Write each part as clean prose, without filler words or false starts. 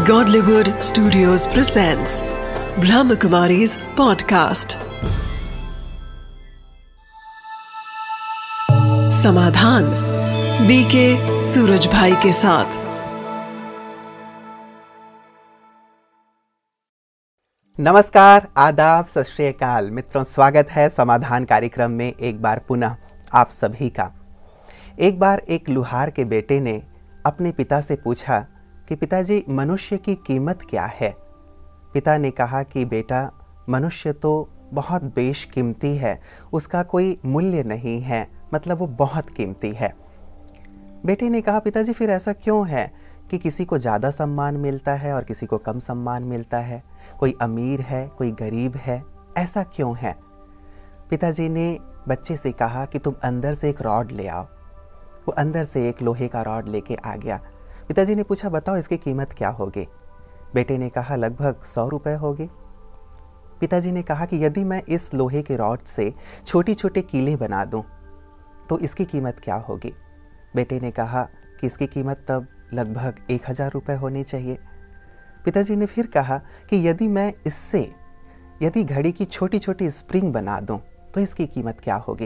Godlywood Studios presents Brahmakumari's podcast. समाधान B K Suraj भाई के साथ। नमस्कार, आदाब, सत श्री अकाल मित्रों, स्वागत है समाधान कार्यक्रम में एक बार पुनः आप सभी का। एक बार एक लुहार के बेटे ने अपने पिता से पूछा कि पिताजी, मनुष्य की कीमत क्या है। पिता ने कहा कि बेटा, मनुष्य तो बहुत बेशकीमती है, उसका कोई मूल्य नहीं है, मतलब वो बहुत कीमती है। बेटे ने कहा, पिताजी फिर ऐसा क्यों है कि किसी को ज़्यादा सम्मान मिलता है और किसी को कम सम्मान मिलता है, कोई अमीर है कोई गरीब है, ऐसा क्यों है। पिताजी ने बच्चे से कहा कि तुम अंदर से एक रॉड ले आओ। वो अंदर से एक लोहे का रॉड लेके आ गया। पिताजी ने पूछा, बताओ इसकी कीमत क्या होगी। बेटे ने कहा, लगभग 100 रुपये होगी। पिताजी ने कहा कि यदि मैं इस लोहे के रॉड से छोटी छोटे कीले बना दूं तो इसकी कीमत क्या होगी। बेटे ने कहा कि इसकी कीमत तब लगभग 1000 रुपये होनी चाहिए। पिताजी ने फिर कहा कि यदि घड़ी की छोटी छोटी स्प्रिंग बना दूं तो इसकी कीमत क्या होगी।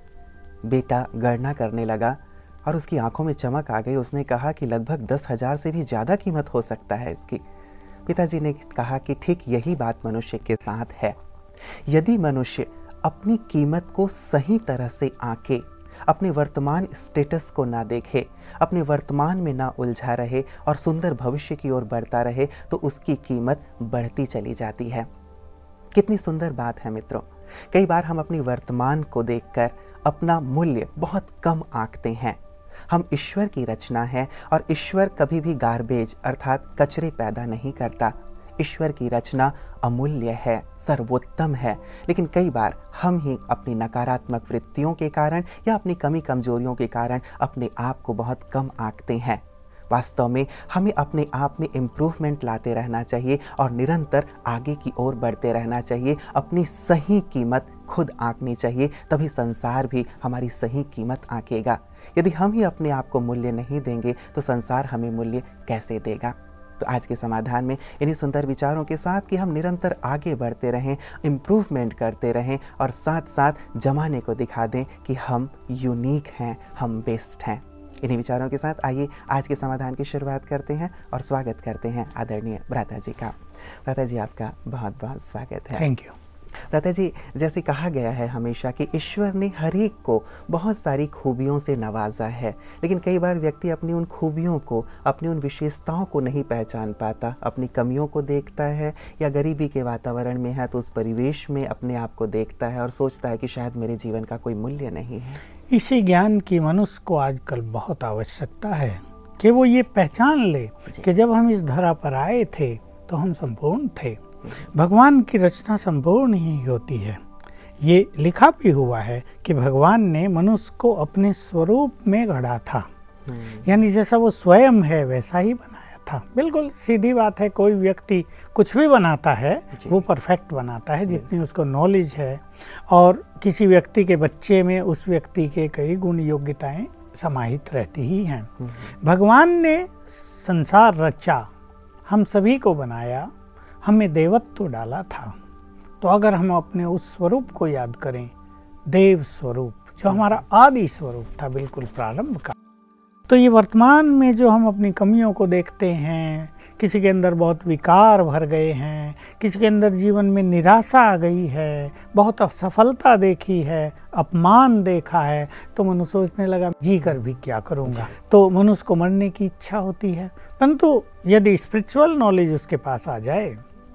बेटा गणना करने लगा और उसकी आंखों में चमक आ गई। उसने कहा कि लगभग 10,000 से भी ज़्यादा कीमत हो सकता है इसकी। पिताजी ने कहा कि ठीक यही बात मनुष्य के साथ है। यदि मनुष्य अपनी कीमत को सही तरह से आंके, अपने वर्तमान स्टेटस को ना देखे, अपने वर्तमान में ना उलझा रहे और सुंदर भविष्य की ओर बढ़ता रहे, तो उसकी कीमत बढ़ती चली जाती है। कितनी सुंदर बात है मित्रों। कई बार हम अपनी वर्तमान को देखकर अपना मूल्य बहुत कम आंकते हैं। हम ईश्वर की रचना है और ईश्वर कभी भी गार्बेज अर्थात कचरे पैदा नहीं करता। ईश्वर की रचना अमूल्य है, सर्वोत्तम है, लेकिन कई बार हम ही अपनी नकारात्मक वृत्तियों के कारण या अपनी कमी कमजोरियों के कारण अपने आप को बहुत कम आंकते हैं। वास्तव में हमें अपने आप में इम्प्रूवमेंट लाते रहना चाहिए और निरंतर आगे की ओर बढ़ते रहना चाहिए। अपनी सही कीमत खुद आंकनी चाहिए, तभी संसार भी हमारी सही कीमत आंकेगा। यदि हम ही अपने आप को मूल्य नहीं देंगे तो संसार हमें मूल्य कैसे देगा। तो आज के समाधान में इन्हीं सुंदर विचारों के साथ कि हम निरंतर आगे बढ़ते रहें, इम्प्रूवमेंट करते रहें और साथ साथ जमाने को दिखा दें कि हम यूनिक हैं, हम बेस्ट हैं। इन्हीं विचारों के साथ आइए आज के समाधान की शुरुआत करते हैं और स्वागत करते हैं आदरणीय भ्राता जी का। भ्राता जी, आपका बहुत बहुत स्वागत है। Thank you. भ्राता जी, जैसे कहा गया है हमेशा कि ईश्वर ने हर एक को बहुत सारी खूबियों से नवाजा है, लेकिन कई बार व्यक्ति अपनी उन खूबियों को, अपनी उन विशेषताओं को नहीं पहचान पाता। अपनी कमियों को देखता है या गरीबी के वातावरण में है तो उस परिवेश में अपने आप को देखता है और सोचता है कि शायद मेरे जीवन का कोई मूल्य नहीं है। इसी ज्ञान की मनुष्य को आजकल बहुत आवश्यकता है कि वो ये पहचान ले कि जब हम इस धरा पर आए थे तो हम संपूर्ण थे। भगवान की रचना संपूर्ण ही होती है। ये लिखा भी हुआ है कि भगवान ने मनुष्य को अपने स्वरूप में गढ़ा था, यानी जैसा वो स्वयं है वैसा ही बनाया था। बिल्कुल सीधी बात है। कोई व्यक्ति कुछ भी बनाता है वो परफेक्ट बनाता है जितनी उसको नॉलेज है, और किसी व्यक्ति के बच्चे में उस व्यक्ति के कई गुण योग्यताएं समाहित रहती ही हैं। भगवान ने संसार रचा, हम सभी को बनाया, हमें देवत्व डाला था। तो अगर हम अपने उस स्वरूप को याद करें, देव स्वरूप जो हमारा आदि स्वरूप था बिल्कुल प्रारंभ का, तो ये वर्तमान में जो हम अपनी कमियों को देखते हैं, किसी के अंदर बहुत विकार भर गए हैं, किसी के अंदर जीवन में निराशा आ गई है, बहुत असफलता देखी है, अपमान देखा है, तो मनुष्य सोचने लगा जी कर भी क्या करूँगा। तो मनुष्य को मरने की इच्छा होती है। परंतु यदि स्पिरिचुअल नॉलेज उसके पास आ जाए,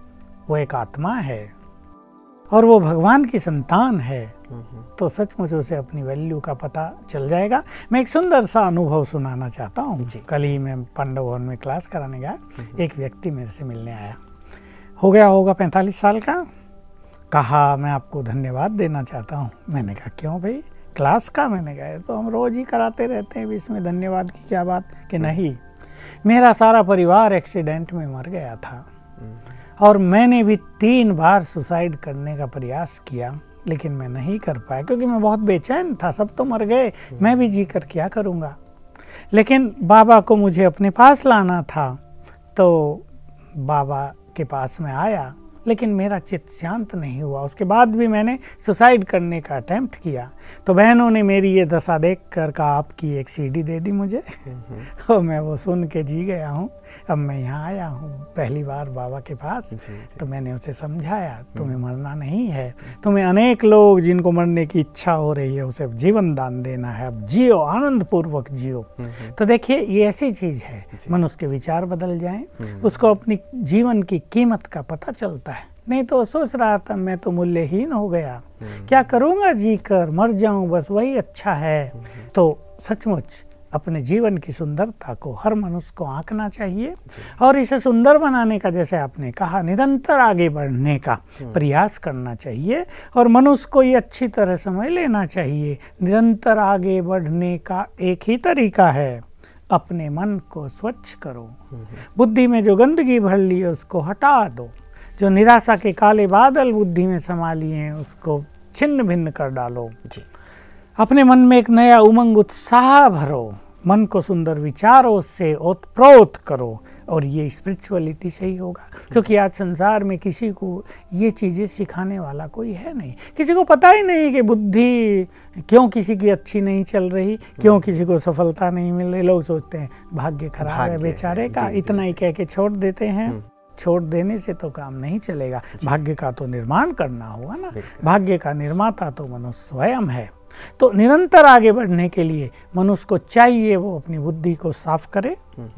वो एक आत्मा है और वो भगवान की संतान है, तो सचमुच उसे अपनी वैल्यू का पता चल जाएगा। मैं एक सुंदर सा अनुभव सुनाना चाहता हूँ। कल ही मैं पांडव भवन में क्लास कराने गया। एक व्यक्ति मेरे से मिलने आया, हो गया होगा 45 साल का। कहा, मैं आपको धन्यवाद देना चाहता हूँ। मैंने कहा, क्यों भाई, क्लास का? मैंने कहा, तो हम रोज ही कराते रहते हैं, इसमें धन्यवाद की क्या बात। कि नहीं, मेरा सारा परिवार एक्सीडेंट में मर गया था और मैंने भी 3 बार सुसाइड करने का प्रयास किया, लेकिन मैं नहीं कर पाया क्योंकि मैं बहुत बेचैन था। सब तो मर गए, मैं भी जी कर क्या करूँगा। लेकिन बाबा को मुझे अपने पास लाना था, तो बाबा के पास में आया, लेकिन मेरा चित्त शांत नहीं हुआ। उसके बाद भी मैंने सुसाइड करने का अटेम्प्ट किया, तो बहनों ने मेरी ये दशा देख कर कहा आपकी एक सीडी दे दी मुझे और मैं वो सुन के जी गया हूँ। अब मैं यहाँ आया हूँ पहली बार बाबा के पास, तो मैंने उसे समझाया तुम्हें मरना नहीं है, तुम्हें अनेक लोग जिनको मरने की इच्छा हो रही है उसे जीवन दान देना है, अब जियो, आनंद पूर्वक जियो। तो देखिए ये ऐसी चीज है, मनुष्य के विचार बदल जाएं, उसको अपनी जीवन की कीमत का पता चलता है। नहीं तो सोच रहा था मैं तो मूल्यहीन हो गया, क्या करूँगा जी कर, मर जाऊं बस वही अच्छा है। तो सचमुच अपने जीवन की सुंदरता को हर मनुष्य को आंकना चाहिए और इसे सुंदर बनाने का, जैसे आपने कहा, निरंतर आगे बढ़ने का प्रयास करना चाहिए। और मनुष्य को ये अच्छी तरह समझ लेना चाहिए, निरंतर आगे बढ़ने का एक ही तरीका है, अपने मन को स्वच्छ करो, बुद्धि में जो गंदगी भर ली है उसको हटा दो, जो निराशा के काले बादल बुद्धि में समा लिए हैं उसको छिन्न भिन्न कर डालो जी। अपने मन में एक नया उमंग उत्साह भरो, मन को सुंदर विचारों से ओतप्रोत करो, और ये स्पिरिचुअलिटी से ही होगा। क्योंकि आज संसार में किसी को ये चीज़ें सिखाने वाला कोई है नहीं, किसी को पता ही नहीं कि बुद्धि क्यों किसी की अच्छी नहीं चल रही, क्यों किसी को सफलता नहीं मिल रही। लोग सोचते हैं भाग्य खराब है बेचारे का, इतना ही कह के छोड़ देते हैं। छोड़ देने से तो काम नहीं चलेगा, भाग्य का तो निर्माण करना होगा ना, भाग्य का निर्माता तो मनुष्य स्वयं है। तो निरंतर आगे बढ़ने के लिए मनुष्य को चाहिए वो अपनी बुद्धि को साफ करे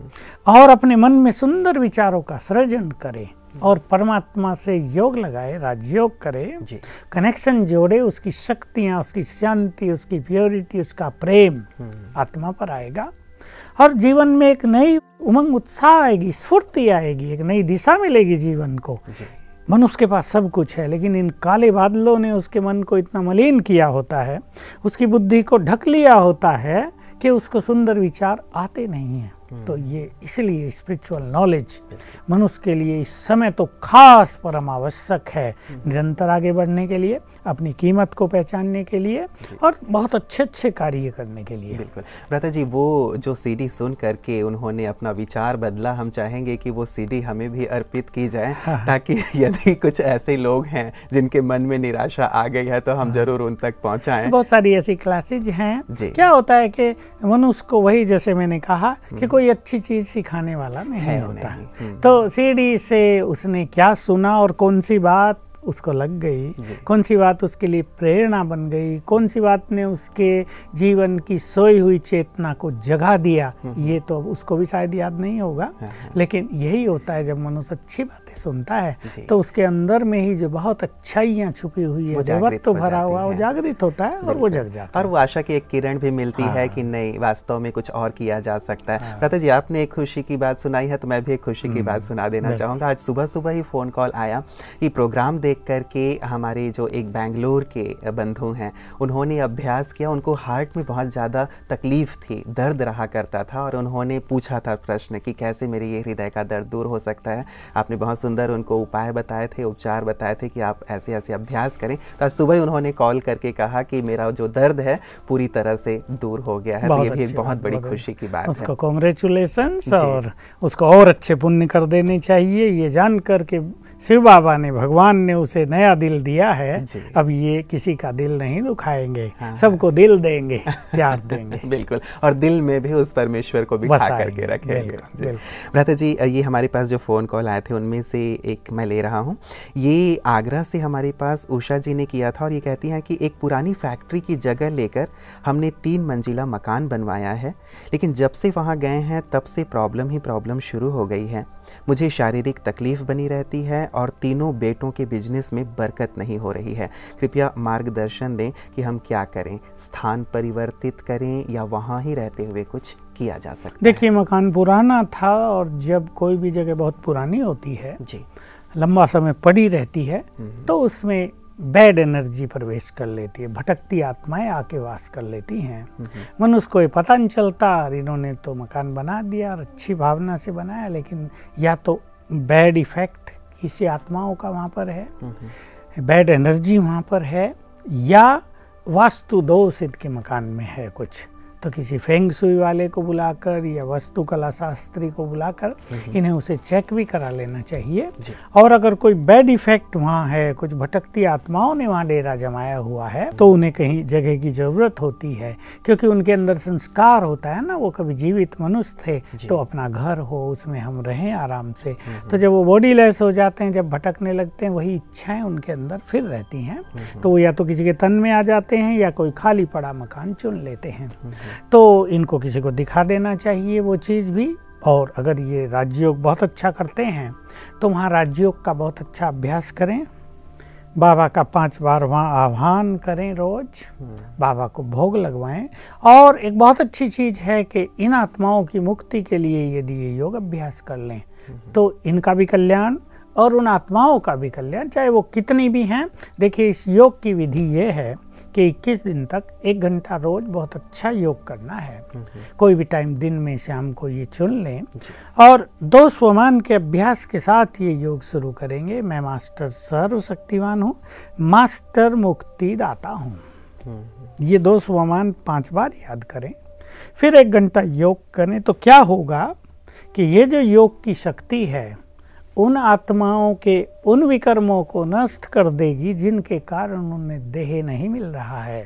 और अपने मन में सुंदर विचारों का सृजन करे और परमात्मा से योग लगाए, राजयोग करे, कनेक्शन जोड़े, उसकी शक्तियाँ, उसकी शांति, उसकी प्योरिटी, उसका प्रेम आत्मा पर आएगा और जीवन में एक नई उमंग, उत्साह आएगी, स्फूर्ति आएगी, एक नई दिशा मिलेगी जीवन को। मनुष्य के पास सब कुछ है, लेकिन इन काले बादलों ने उसके मन को इतना मलिन किया होता है, उसकी बुद्धि को ढक लिया होता है कि उसको सुंदर विचार आते नहीं हैं। तो ये इसलिए स्पिरिचुअल नॉलेज मनुष्य के लिए इस समय तो खास परम आवश्यक है, निरंतर आगे बढ़ने के लिए, अपनी कीमत को पहचानने के लिए और बहुत अच्छे अच्छे कार्य करने के लिए। बिल्कुल भ्राता जी, वो जो सीडी सुन करके उन्होंने अपना विचार बदला, हम चाहेंगे कि वो सीडी हमें भी अर्पित की जाए ताकि यदि कुछ ऐसे लोग हैं जिनके मन में निराशा आ गई है तो हम जरूर उन तक पहुंचाएं। बहुत सारी ऐसी क्लासेज हैं। क्या होता है कि मनुष्य को, वही जैसे मैंने कहा कि कोई अच्छी चीज सिखाने वाला नहीं होता, तो सीडी से उसने क्या सुना और कौन सी बात उसको लग गई, कौन सी बात उसके लिए प्रेरणा बन गई, कौन सी बात ने उसके जीवन की सोई हुई चेतना को जगा दिया, ये तो उसको भी शायद याद नहीं होगा। लेकिन यही होता है जब मनुष्य अच्छी बातें सुनता है तो उसके अंदर में ही जो बहुत अच्छाइयाँ छुपी हुई है, जगत तो भरा हुआ, वो जागृत होता है और वो जग जाता है, और वो आशा की एक किरण भी मिलती है कि नहीं, वास्तव में कुछ और किया जा सकता है। भ्राता जी, आपने एक खुशी की बात सुनाई है तो मैं भी एक खुशी की बात सुना देना चाहूँगा। आज सुबह सुबह ही फ़ोन कॉल आया कि प्रोग्राम देख करके हमारे जो एक बेंगलोर के बंधु हैं उन्होंने अभ्यास किया, उनको हार्ट में बहुत ज़्यादा तकलीफ थी, दर्द रहा करता था और उन्होंने पूछा था प्रश्न कि कैसे मेरे ये हृदय का दर्द दूर हो सकता है। आपने बहुत सुंदर उनको उपाय बताए थे, उपचार बताए थे कि आप ऐसे ऐसे अभ्यास करें। तो आज सुबह उन्होंने कॉल करके कहा कि मेरा जो दर्द है पूरी तरह से दूर हो गया है। तो ये भी एक बहुत बड़ी खुशी की बात है। उसको कॉन्ग्रेचुलेशंस, और उसको और अच्छे पुण्य कर देने चाहिए। ये जान कर के शिव बाबा ने, भगवान ने उसे नया दिल दिया है, अब ये किसी का दिल नहीं दुखाएंगे, सबको दिल देंगे, प्यार देंगे। बिल्कुल, और दिल में भी उस परमेश्वर को बिठा करके रखेंगे। भ्राता जी, ये हमारे पास जो फ़ोन कॉल आए थे उनमें से एक मैं ले रहा हूँ। ये आगरा से हमारे पास उषा जी ने किया था और ये कहती हैं कि एक पुरानी फैक्ट्री की जगह लेकर हमने 3 मंजिला मकान बनवाया है, लेकिन जब से वहाँ गए हैं तब से प्रॉब्लम ही प्रॉब्लम शुरू हो गई है। मुझे शारीरिक तकलीफ बनी रहती है और तीनों बेटों के बिजनेस में बरकत नहीं हो रही है। कृपया मार्गदर्शन दें कि हम क्या करें, स्थान परिवर्तित करें या वहाँ ही रहते हुए कुछ किया जा सकता है। देखिए, मकान पुराना था और जब कोई भी जगह बहुत पुरानी होती है जी, लंबा समय पड़ी रहती है, तो उसमें बैड एनर्जी प्रवेश कर लेती है, भटकती आत्माएं आके वास कर लेती हैं। मनुष्य को ये पता नहीं चलता, इन्होंने तो मकान बना दिया और अच्छी भावना से बनाया, लेकिन या तो बैड इफेक्ट किसी आत्माओं का वहाँ पर है, बैड एनर्जी वहाँ पर है, या वास्तु दोष इनके मकान में है कुछ, तो किसी फेंग सुई वाले को बुलाकर या वास्तुकला शास्त्री को बुलाकर इन्हें उसे चेक भी करा लेना चाहिए। और अगर कोई बैड इफेक्ट वहाँ है, कुछ भटकती आत्माओं ने वहाँ डेरा जमाया हुआ है, तो उन्हें कहीं जगह की ज़रूरत होती है, क्योंकि उनके अंदर संस्कार होता है ना, वो कभी जीवित मनुष्य थे तो अपना घर हो, उसमें हम रहें आराम से। तो जब वो बॉडी लेस हो जाते हैं, जब भटकने लगते हैं, वही इच्छाएं उनके अंदर फिर रहती हैं, तो वो या तो किसी के तन में आ जाते हैं या कोई खाली पड़ा मकान चुन लेते हैं। तो इनको किसी को दिखा देना चाहिए वो चीज़ भी। और अगर ये राजयोग बहुत अच्छा करते हैं तो वहाँ राजयोग का बहुत अच्छा अभ्यास करें, बाबा का 5 बार वहाँ आह्वान करें, रोज बाबा को भोग लगवाएं। और एक बहुत अच्छी चीज़ है कि इन आत्माओं की मुक्ति के लिए यदि ये योग अभ्यास कर लें तो इनका भी कल्याण और उन आत्माओं का भी कल्याण, चाहे वो कितनी भी हैं। देखिए, इस योग की विधि ये है कि 21 दिन तक 1 घंटा रोज बहुत अच्छा योग करना है। कोई भी टाइम दिन में शाम को ये चुन लें और 2 स्वमान के अभ्यास के साथ ये योग शुरू करेंगे। मैं मास्टर सर्वशक्तिवान हूँ, मास्टर मुक्ति दाता हूँ। ये 2 स्वमान 5 बार याद करें, फिर 1 घंटा योग करें। तो क्या होगा कि ये जो योग की शक्ति है उन आत्माओं के उन विकर्मों को नष्ट कर देगी जिनके कारण उन्हें देह नहीं मिल रहा है।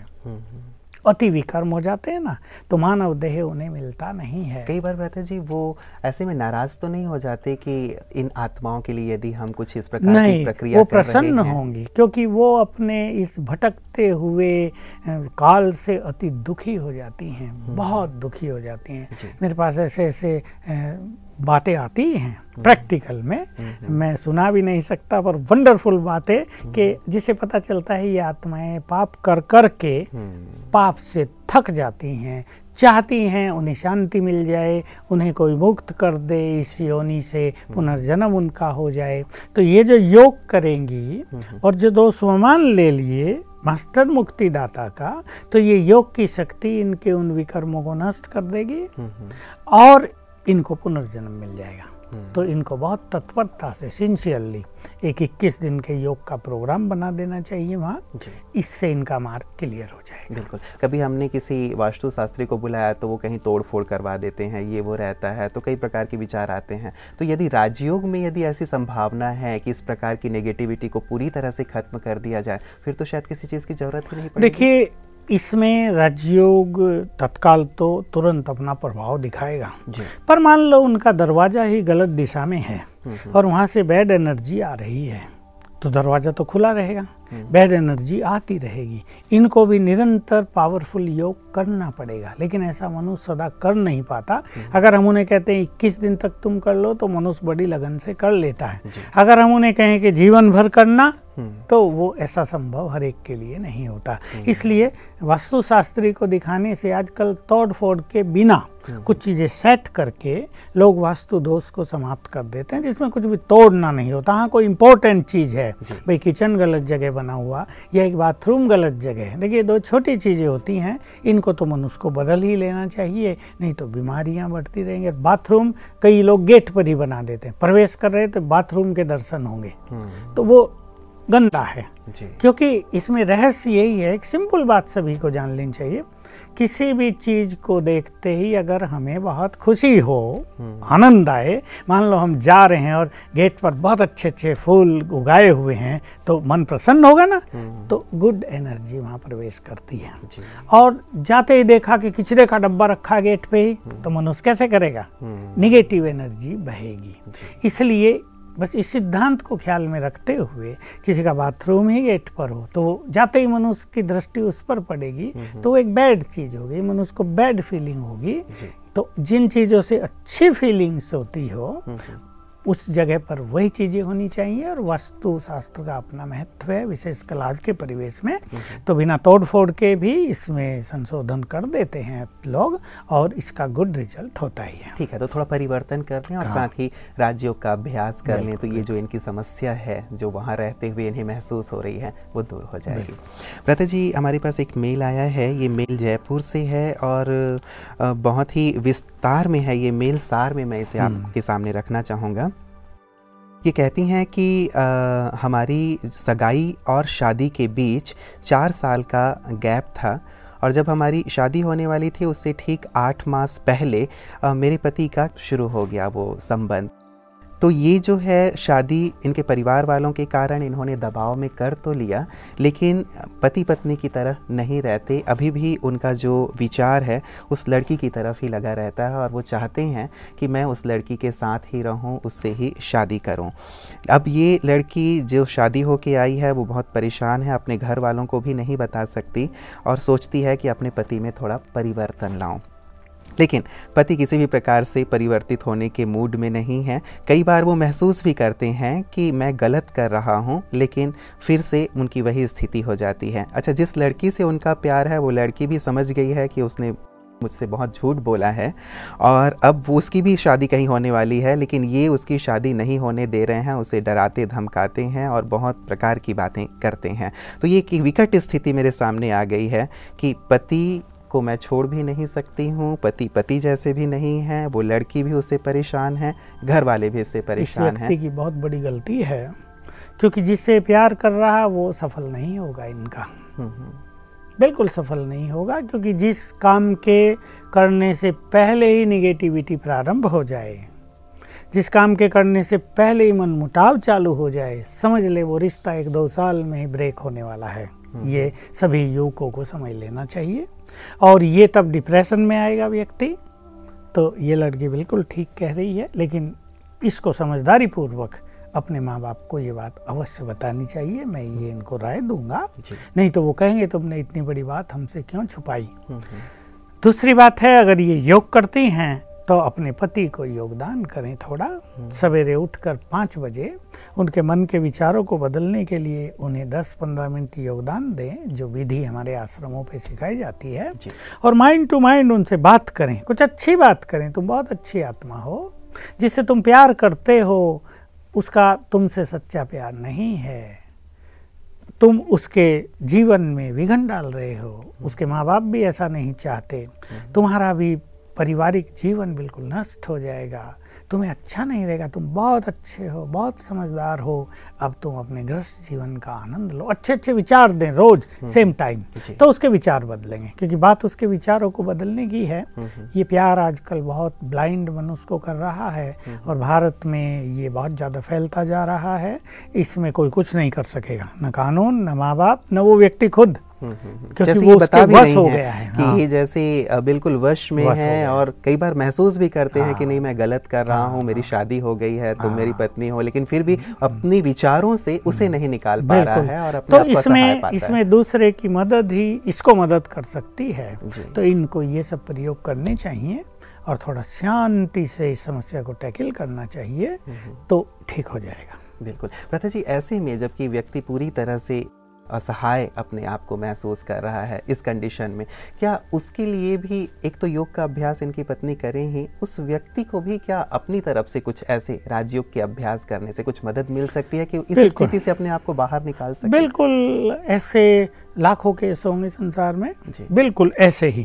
अति विकर्म हो जाते हैं ना, तो मानव देह उन्हें मिलता नहीं है। कई बार ब्रता जी वो ऐसे में नाराज तो नहीं हो जाते कि इन आत्माओं के लिए यदि हम कुछ इस प्रकार की प्रक्रिया वो कर रहे प्रसन्न हैं? होंगी, क्योंकि वो अपने इस भटकते हुए काल से अति दुखी हो जाती हैं, बहुत दुखी हो जाती हैं। मेरे पास ऐसे ऐसे बातें आती हैं प्रैक्टिकल में, मैं सुना भी नहीं सकता, पर वंडरफुल बातें कि जिसे पता चलता है ये आत्माएं पाप कर कर के पाप से थक जाती हैं, चाहती हैं उन्हें शांति मिल जाए, उन्हें कोई मुक्त कर दे इस योनि से, पुनर्जन्म उनका हो जाए। तो ये जो योग करेंगी और जो 2 स्वमान ले लिए मास्टर मुक्तिदाता का, तो ये योग की शक्ति इनके उन विकर्मों को नष्ट कर देगी और इनको पुनर्जन्म मिल जाएगा। तो इनको बहुत तत्परता से सिंसियरली एक 21 दिन के योग का प्रोग्राम बना देना चाहिए वहाँ, इससे इनका मार्ग क्लियर हो जाएगा। बिल्कुल। कभी हमने किसी वास्तु शास्त्री को बुलाया तो वो कहीं तोड़ फोड़ करवा देते हैं, ये वो रहता है, तो कई प्रकार के विचार आते हैं। तो यदि राजयोग में यदि ऐसी संभावना है कि इस प्रकार की नेगेटिविटी को पूरी तरह से खत्म कर दिया जाए, फिर तो शायद किसी चीज़ की जरूरत ही नहीं पड़ेगी। देखिए, इसमें राजयोग तत्काल तो तुरंत अपना प्रभाव दिखाएगा, पर मान लो उनका दरवाजा ही गलत दिशा में है और वहाँ से बैड एनर्जी आ रही है, तो दरवाजा तो खुला रहेगा, बैड एनर्जी आती रहेगी। इनको भी निरंतर पावरफुल योग करना पड़ेगा, लेकिन ऐसा मनुष्य सदा कर नहीं पाता। अगर हम उन्हें कहते हैं 21 दिन तक तुम कर लो, तो मनुष्य बड़ी लगन से कर लेता है। अगर हम उन्हें कहें कि जीवन भर करना, तो वो ऐसा संभव हर एक के लिए नहीं होता। इसलिए वास्तुशास्त्री को दिखाने से आजकल तोड़ फोड़ के बिना कुछ चीज़ें सेट करके लोग वास्तु दोष को समाप्त कर देते हैं, जिसमें कुछ भी तोड़ना नहीं होता। हाँ, कोई इंपॉर्टेंट चीज़ है, भाई किचन गलत जगह बना हुआ या एक बाथरूम गलत जगह है, देखिए 2 छोटी चीज़ें होती हैं, इनको तो मनुष्य को बदल ही लेना चाहिए, नहीं तो बीमारियां बढ़ती रहेंगी। बाथरूम कई लोग गेट पर ही बना देते हैं, प्रवेश कर रहे तो बाथरूम के दर्शन होंगे, तो वो गंदा है। क्योंकि इसमें रहस्य यही है, एक सिंपल बात सभी को जान लेनी चाहिए, किसी भी चीज को देखते ही अगर हमें बहुत खुशी हो, आनंद आए, मान लो हम जा रहे हैं और गेट पर बहुत अच्छे अच्छे फूल उगाए हुए हैं, तो मन प्रसन्न होगा ना, तो गुड एनर्जी वहाँ प्रवेश करती है। और जाते ही देखा कि किचरे का डब्बा रखा है गेट पे ही, तो मनुष्य कैसे करेगा, निगेटिव एनर्जी बहेगी। इसलिए बस इस सिद्धांत को ख्याल में रखते हुए किसी का बाथरूम ही गेट पर हो, तो जाते ही मनुष्य की दृष्टि उस पर पड़ेगी, तो वो एक बैड चीज होगी, मनुष्य को बैड फीलिंग होगी। तो जिन चीज़ों से अच्छी फीलिंग्स होती हो उस जगह पर वही चीज़ें होनी चाहिए। और वास्तु शास्त्र का अपना महत्व है, विशेषकर आज के परिवेश में, तो बिना तोड़ फोड़ के भी इसमें संशोधन कर देते हैं लोग और इसका गुड रिजल्ट होता ही है। ठीक है, तो थोड़ा परिवर्तन कर लें और साथ ही राजयोग का अभ्यास कर लें, तो ये जो इनकी समस्या है जो वहाँ रहते हुए इन्हें महसूस हो रही है वो दूर हो जाएगी। ब्रता जी, हमारे पास एक मेल आया है, ये मेल जयपुर से है और बहुत ही विस्तार में है ये मेल, सार में मैं इसे आपके सामने रखना चाहूँगा। ये कहती हैं कि हमारी सगाई और शादी के बीच 4 साल का गैप था और जब हमारी शादी होने वाली थी उससे ठीक 8 मास पहले मेरे पति का शुरू हो गया वो संबंध। तो ये जो है शादी इनके परिवार वालों के कारण इन्होंने दबाव में कर तो लिया, लेकिन पति पत्नी की तरह नहीं रहते। अभी भी उनका जो विचार है उस लड़की की तरफ ही लगा रहता है और वो चाहते हैं कि मैं उस लड़की के साथ ही रहूं, उससे ही शादी करूं। अब ये लड़की जो शादी होके आई है वो बहुत परेशान है, अपने घर वालों को भी नहीं बता सकती और सोचती है कि अपने पति में थोड़ा परिवर्तन लाऊं। लेकिन पति किसी भी प्रकार से परिवर्तित होने के मूड में नहीं है। कई बार वो महसूस भी करते हैं कि मैं गलत कर रहा हूँ, लेकिन फिर से उनकी वही स्थिति हो जाती है। अच्छा, जिस लड़की से उनका प्यार है वो लड़की भी समझ गई है कि उसने मुझसे बहुत झूठ बोला है और अब वो उसकी भी शादी कहीं होने वाली है, लेकिन ये उसकी शादी नहीं होने दे रहे हैं, उसे डराते धमकाते हैं और बहुत प्रकार की बातें करते हैं। तो ये एक विकट स्थिति मेरे सामने आ गई है कि पति को मैं छोड़ भी नहीं सकती हूँ, पति जैसे भी नहीं हैं, वो लड़की भी उससे परेशान है, घर वाले भी इससे परेशान हैं। इस व्यक्ति की बहुत बड़ी गलती है, क्योंकि जिससे प्यार कर रहा है वो सफल नहीं होगा इनका, बिल्कुल सफल नहीं होगा। क्योंकि जिस काम के करने से पहले ही निगेटिविटी प्रारंभ हो जाए, जिस काम के करने से पहले ही मनमुटाव चालू हो जाए, समझ ले वो रिश्ता 1-2 साल में ही ब्रेक होने वाला है। ये सभी युवकों को समझ लेना चाहिए और ये तब डिप्रेशन में आएगा व्यक्ति। तो ये लड़की बिल्कुल ठीक कह रही है, लेकिन इसको समझदारी पूर्वक अपने माँ बाप को ये बात अवश्य बतानी चाहिए। मैं ये इनको राय दूंगा, नहीं तो वो कहेंगे तुमने इतनी बड़ी बात हमसे क्यों छुपाई। दूसरी बात है, अगर ये योग करती हैं तो अपने पति को योगदान करें। थोड़ा सवेरे उठकर 5 बजे उनके मन के विचारों को बदलने के लिए उन्हें 10-15 मिनट योगदान दें, जो विधि हमारे आश्रमों पे सिखाई जाती है। और माइंड टू माइंड उनसे बात करें, कुछ अच्छी बात करें। तुम बहुत अच्छी आत्मा हो, जिससे तुम प्यार करते हो, उसका तुमसे सच्चा प्यार नहीं है, तुम उसके जीवन में विघन डाल रहे हो। उसके माँ बाप भी ऐसा नहीं चाहते, तुम्हारा भी पारिवारिक जीवन बिल्कुल नष्ट हो जाएगा, तुम्हें अच्छा नहीं रहेगा। तुम बहुत अच्छे हो, बहुत समझदार हो, अब तुम अपने गृहस्थ जीवन का आनंद लो। अच्छे अच्छे विचार दें रोज सेम टाइम, तो उसके विचार बदलेंगे, क्योंकि बात उसके विचारों को बदलने की है। ये प्यार आजकल बहुत ब्लाइंड मनुष्य को कर रहा है और भारत में ये बहुत ज़्यादा फैलता जा रहा है। इसमें कोई कुछ नहीं कर सकेगा, न कानून, न माँ बाप, न वो व्यक्ति खुद, क्योंकि वो बता भी नहीं है कि ये जैसे बिल्कुल वश में है और कई बार महसूस भी करते हैं कि नहीं मैं गलत कर रहा हूँ, मेरी शादी हो गई है, तुम मेरी पत्नी हो, लेकिन फिर भी अपनी विचारों से उसे नहीं निकाल पा रहा है और अपने आप को सहाय पाता है। इसमें दूसरे की मदद ही इसको मदद कर सकती है। तो इनको ये सब प्रयोग करने चाहिए और थोड़ा शांति से इस समस्या को टैकल करना चाहिए, तो ठीक हो जाएगा। बिल्कुल प्रथा जी, ऐसे में जबकि व्यक्ति पूरी तरह से असहाय अपने आप को महसूस कर रहा है इस कंडीशन में, क्या उसके लिए भी एक तो योग का अभ्यास इनकी पत्नी करें ही, उस व्यक्ति को भी क्या अपनी तरफ से कुछ ऐसे राजयोग के अभ्यास करने से कुछ मदद मिल सकती है कि इस स्थिति से अपने आप को बाहर निकाल सके? बिल्कुल, ऐसे लाखों केस होंगे संसार में, बिल्कुल ऐसे ही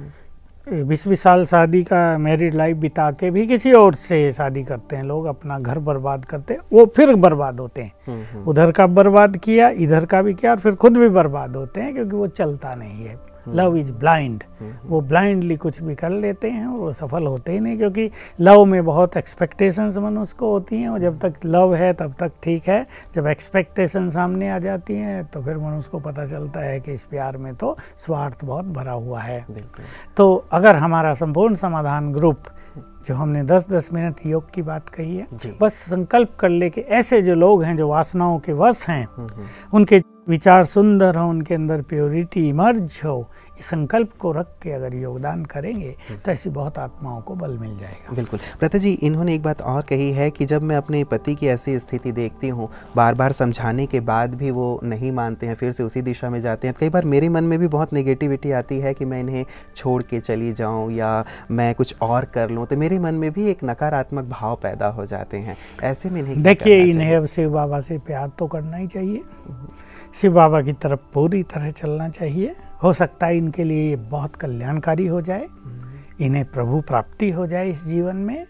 20-20 साल शादी का मैरिड लाइफ बिता के भी किसी और से शादी करते हैं लोग, अपना घर बर्बाद करते हैं, वो फिर बर्बाद होते हैं। उधर का बर्बाद किया, इधर का भी किया और फिर खुद भी बर्बाद होते हैं, क्योंकि वो चलता नहीं है। लव इज ब्लाइंड, वो ब्लाइंडली कुछ भी कर लेते हैं और वो सफल होते ही नहीं, क्योंकि लव में बहुत एक्सपेक्टेशंस मनुष्य को होती हैं और जब तक लव है तब तक ठीक है। जब एक्सपेक्टेशन सामने आ जाती हैं तो फिर मनुष्य को पता चलता है कि इस प्यार में तो स्वार्थ बहुत भरा हुआ है। तो अगर हमारा संपूर्ण समाधान ग्रुप, जो हमने 10-10 मिनट योग की बात कही है, बस संकल्प कर ले कि ऐसे जो लोग हैं जो वासनाओं के वश हैं, उनके विचार सुंदर हो, उनके अंदर प्योरिटी इमर्ज हो, इस संकल्प को रख के अगर योगदान करेंगे तो ऐसी बहुत आत्माओं को बल मिल जाएगा। बिल्कुल प्रथा जी, इन्होंने एक बात और कही है कि जब मैं अपने पति की ऐसी स्थिति देखती हूँ, बार बार समझाने के बाद भी वो नहीं मानते हैं, फिर से उसी दिशा में जाते हैं, कई बार मेरे मन में भी बहुत नेगेटिविटी आती है कि मैं इन्हें छोड़ के चली जाऊँ या मैं कुछ और कर लूँ, तो मेरे मन में भी एक नकारात्मक भाव पैदा हो जाते हैं। ऐसे में नहीं, देखिए, इन्हें अब शिव बाबा से प्यार तो करना ही चाहिए, शिव बाबा की तरफ पूरी तरह चलना चाहिए। हो सकता है इनके लिए ये बहुत कल्याणकारी हो जाए, इन्हें प्रभु प्राप्ति हो जाए इस जीवन में,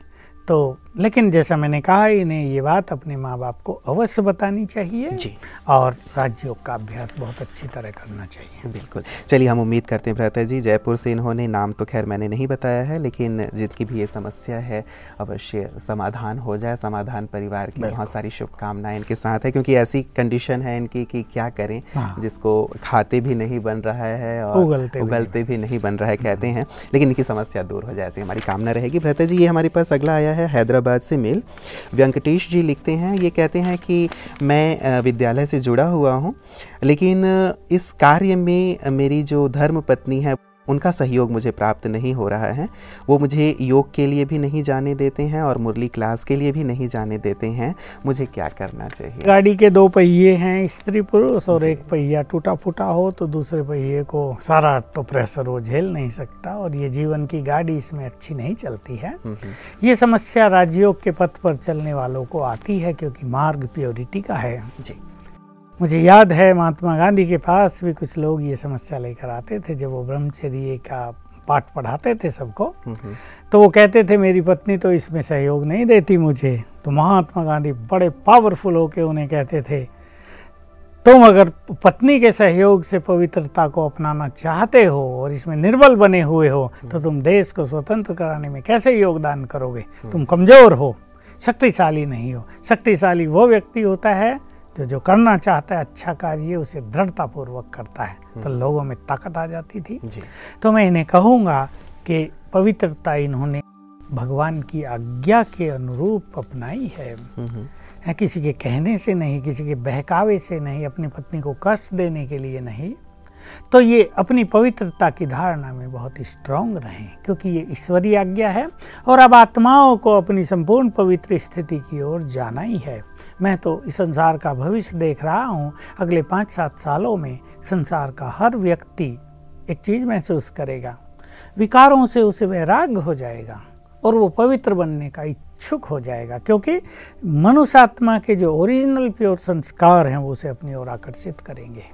तो लेकिन जैसा मैंने कहा, इन्हें ये बात अपने माँ बाप को अवश्य बतानी चाहिए जी। और राजयोग का अभ्यास बहुत अच्छी तरह करना चाहिए। बिल्कुल। चलिए, हम उम्मीद करते हैं भ्राता जी, जयपुर से इन्होंने, नाम तो खैर मैंने नहीं बताया है, लेकिन जिनकी भी ये समस्या है अवश्य समाधान हो जाए। समाधान परिवार की बहुत सारी शुभकामनाएं इनके साथ है, क्योंकि ऐसी कंडीशन है इनकी कि क्या करें, जिसको खाते भी नहीं बन रहा है और उगलते भी नहीं बन रहा है कहते हैं, लेकिन इनकी समस्या दूर हो जाए, ऐसी हमारी कामना रहेगी। भ्राता जी, ये हमारे पास अगला आया है हैदराबाद से मेल। वेंकटेश जी लिखते हैं, ये कहते हैं कि मैं विद्यालय से जुड़ा हुआ हूँ, लेकिन इस कार्य में मेरी जो धर्म पत्नी है उनका सहयोग मुझे प्राप्त नहीं हो रहा है। वो मुझे योग के लिए भी नहीं जाने देते हैं और मुरली क्लास के लिए भी नहीं जाने देते हैं। मुझे क्या करना चाहिए? गाड़ी के 2 पहिए हैं, स्त्री पुरुष, और एक पहिया टूटा फूटा हो तो दूसरे पहिए को सारा तो प्रेशर वो झेल नहीं सकता, और ये जीवन की गाड़ी इसमें अच्छी नहीं चलती है। ये समस्या राजयोग के पथ पर चलने वालों को आती है, क्योंकि मार्ग प्योरिटी का है जी। मुझे याद है महात्मा गांधी के पास भी कुछ लोग ये समस्या लेकर आते थे, जब वो ब्रह्मचर्य का पाठ पढ़ाते थे सबको, तो वो कहते थे मेरी पत्नी तो इसमें सहयोग नहीं देती मुझे। तो महात्मा गांधी बड़े पावरफुल होके उन्हें कहते थे, तुम अगर पत्नी के सहयोग से पवित्रता को अपनाना चाहते हो और इसमें निर्बल बने हुए हो, तो तुम देश को स्वतंत्र कराने में कैसे योगदान करोगे? तुम कमजोर हो, शक्तिशाली नहीं हो। शक्तिशाली वो व्यक्ति होता है जो करना चाहता है अच्छा कार्य, उसे दृढ़ता पूर्वक करता है। तो लोगों में ताकत आ जाती थी जी। तो मैं इन्हें कहूँगा कि पवित्रता इन्होंने भगवान की आज्ञा के अनुरूप अपनाई है, किसी के कहने से नहीं, किसी के बहकावे से नहीं, अपनी पत्नी को कष्ट देने के लिए नहीं। तो ये अपनी पवित्रता की धारणा में बहुत स्ट्रांग रहें, क्योंकि ये ईश्वरीय आज्ञा है और अब आत्माओं को अपनी संपूर्ण पवित्र स्थिति की ओर जाना ही है। मैं तो इस संसार का भविष्य देख रहा हूँ। अगले 5-7 सालों में संसार का हर व्यक्ति एक चीज़ महसूस करेगा, विकारों से उसे वैराग्य हो जाएगा और वो पवित्र बनने का इच्छुक हो जाएगा, क्योंकि मनुष्य आत्मा के जो ओरिजिनल प्योर संस्कार हैं वो उसे अपनी ओर आकर्षित करेंगे।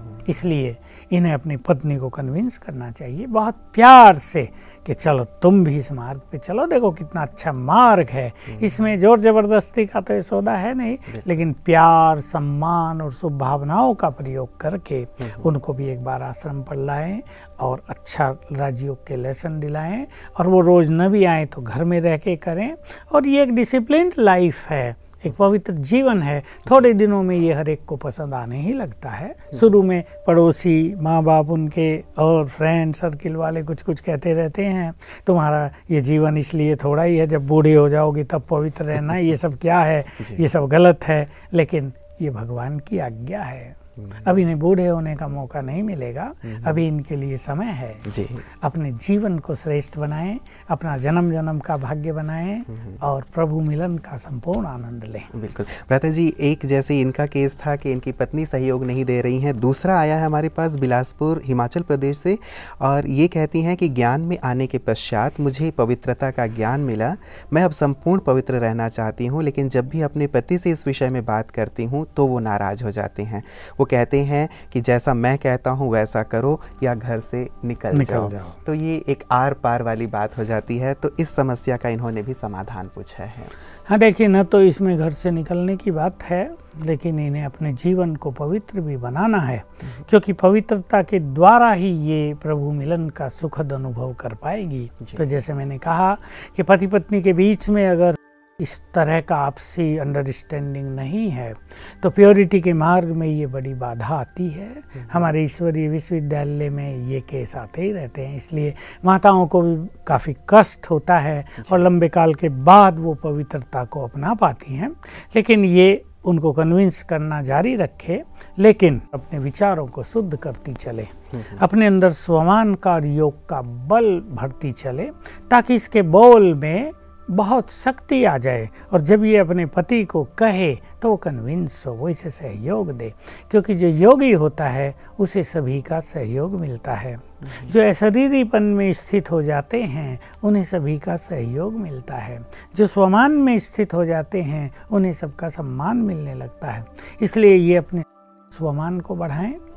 इसलिए इन्हें अपनी पत्नी को कन्विंस करना चाहिए बहुत प्यार से कि चलो तुम भी इस मार्ग पे चलो, देखो कितना अच्छा मार्ग है, इसमें जोर जबरदस्ती का तो ये सौदा है नहीं, लेकिन प्यार, सम्मान और शुभ भावनाओं का प्रयोग करके उनको भी एक बार आश्रम पर लाएं और अच्छा राजयोग के लेसन दिलाएं, और वो रोज न भी आए तो घर में रह के करें। और ये एक डिसिप्लिन्ड लाइफ है, एक पवित्र जीवन है। थोड़े दिनों में ये हर एक को पसंद आने ही लगता है। शुरू में पड़ोसी, माँ बाप उनके और फ्रेंड सर्किल वाले कुछ कुछ कहते रहते हैं, तुम्हारा ये जीवन इसलिए थोड़ा ही है, जब बूढ़े हो जाओगे तब पवित्र रहना, ये सब क्या है, ये सब गलत है। लेकिन ये भगवान की आज्ञा है। अभी इन्हें बूढ़े होने का मौका नहीं मिलेगा, अभी इनके लिए समय है जी। अपने जीवन को श्रेष्ठ बनाएं, अपना जन्म जन्म का भाग्य बनाएं और प्रभु मिलन का संपूर्ण आनंद लें। बिल्कुल भ्राता जी, एक जैसे इनका केस था कि इनकी पत्नी सहयोग नहीं दे रही हैं, दूसरा आया है हमारे पास बिलासपुर हिमाचल प्रदेश से, और ये कहती हैं कि ज्ञान में आने के पश्चात मुझे पवित्रता का ज्ञान मिला, मैं अब संपूर्ण पवित्र रहना चाहती हूँ, लेकिन जब भी अपने पति से इस विषय में बात करती हूँ तो वो नाराज़ हो जाते हैं। वो कहते हैं कि जैसा मैं कहता हूँ वैसा करो या घर से निकल जाओ। तो ये एक आर पार वाली बात हो जाती है। तो इस समस्या का इन्होंने भी समाधान पूछा है। हाँ देखिए, न तो इसमें घर से निकलने की बात है, लेकिन इन्हें अपने जीवन को पवित्र भी बनाना है, क्योंकि पवित्रता के द्वारा ही ये प्रभु मिलन का सुखद अनुभव कर पाएगी। तो जैसे मैंने कहा कि पति पत्नी के बीच में अगर इस तरह का आपसी अंडरस्टैंडिंग नहीं है तो प्योरिटी के मार्ग में ये बड़ी बाधा आती है। हमारे ईश्वरीय विश्वविद्यालय में ये केस आते ही रहते हैं, इसलिए माताओं को भी काफ़ी कष्ट होता है और लंबे काल के बाद वो पवित्रता को अपना पाती हैं। लेकिन ये उनको कन्विंस करना जारी रखे, लेकिन अपने विचारों को शुद्ध करती चले, अपने अंदर स्वमान का और योग का बल भरती चले, ताकि इसके बोल में बहुत शक्ति आ जाए और जब ये अपने पति को कहे तो वो कन्विंस हो, वो इसे सहयोग दे, क्योंकि जो योगी होता है उसे सभी का सहयोग मिलता है। जो अशरीरीपन में स्थित हो जाते हैं उन्हें सभी का सहयोग मिलता है। जो स्वमान में स्थित हो जाते हैं उन्हें सबका सम्मान मिलने लगता है। इसलिए ये अपने स्वमान को बढ़ाएं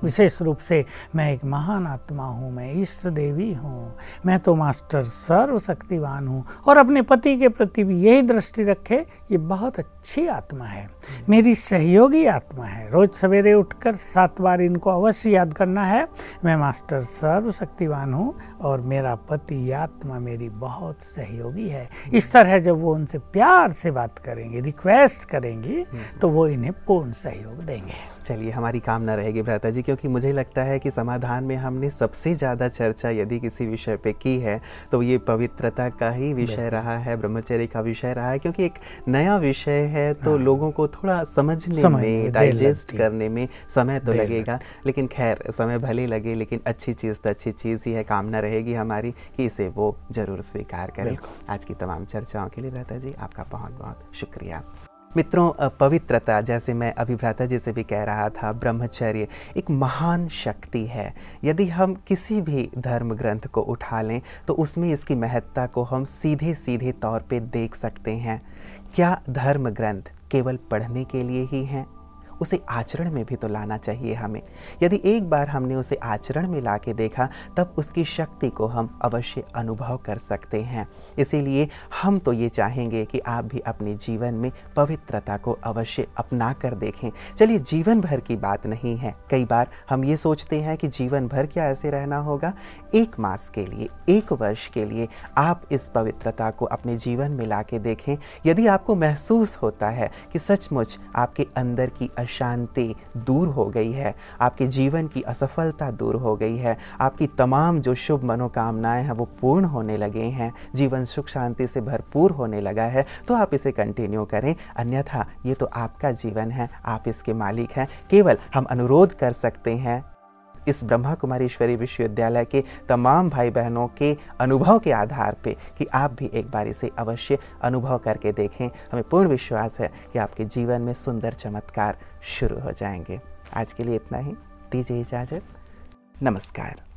विशेष रूप से मैं एक महान आत्मा हूँ, मैं इष्ट देवी हूँ, मैं तो मास्टर सर्वशक्तिवान हूँ, और अपने पति के प्रति भी यही दृष्टि रखे, ये बहुत अच्छी आत्मा है, मेरी सहयोगी आत्मा है। रोज सवेरे उठकर 7 बार इनको अवश्य याद करना है, मैं मास्टर सर्वशक्तिवान हूँ और मेरा पति आत्मा मेरी बहुत सहयोगी है। इस तरह जब वो उनसे प्यार से बात करेंगे, रिक्वेस्ट करेंगी, तो वो इन्हें पूर्ण सहयोग देंगे। चलिए, हमारी कामना रहेगी भ्राता जी, क्योंकि मुझे लगता है कि समाधान में हमने सबसे ज़्यादा चर्चा यदि किसी विषय पे की है तो ये पवित्रता का ही विषय रहा है, ब्रह्मचर्य का विषय रहा है, क्योंकि एक नया विषय है तो लोगों को थोड़ा समझने में, डाइजेस्ट करने में समय तो लगेगा, लेकिन खैर समय भले लगे, लेकिन अच्छी चीज़ तो अच्छी चीज़ ही है। कामना रहेगी हमारी कि इसे वो ज़रूर स्वीकार करें। आज की तमाम चर्चाओं के लिए भ्राता जी आपका बहुत बहुत शुक्रिया। मित्रों, पवित्रता, जैसे मैं अभी भ्राता जी से भी कह रहा था, ब्रह्मचर्य एक महान शक्ति है। यदि हम किसी भी धर्म ग्रंथ को उठा लें तो उसमें इसकी महत्ता को हम सीधे सीधे तौर पे देख सकते हैं। क्या धर्म ग्रंथ केवल पढ़ने के लिए ही हैं? उसे आचरण में भी तो लाना चाहिए हमें। यदि एक बार हमने उसे आचरण में ला के देखा तब उसकी शक्ति को हम अवश्य अनुभव कर सकते हैं। इसीलिए हम तो ये चाहेंगे कि आप भी अपने जीवन में पवित्रता को अवश्य अपना कर देखें। चलिए, जीवन भर की बात नहीं है, कई बार हम ये सोचते हैं कि जीवन भर क्या ऐसे रहना होगा। 1 मास के लिए, 1 वर्ष के लिए आप इस पवित्रता को अपने जीवन में ला के देखें। यदि आपको महसूस होता है कि सचमुच आपके अंदर की शांति दूर हो गई है, आपके जीवन की असफलता दूर हो गई है, आपकी तमाम जो शुभ मनोकामनाएं हैं वो पूर्ण होने लगे हैं, जीवन सुख शांति से भरपूर होने लगा है, तो आप इसे कंटिन्यू करें। अन्यथा ये तो आपका जीवन है, आप इसके मालिक हैं। केवल हम अनुरोध कर सकते हैं इस ब्रह्मा कुमारीश्वरी विश्वविद्यालय के तमाम भाई बहनों के अनुभव के आधार पे कि आप भी एक बार इसे अवश्य अनुभव करके देखें। हमें पूर्ण विश्वास है कि आपके जीवन में सुंदर चमत्कार शुरू हो जाएंगे। आज के लिए इतना ही, दीजिए इजाज़त। नमस्कार।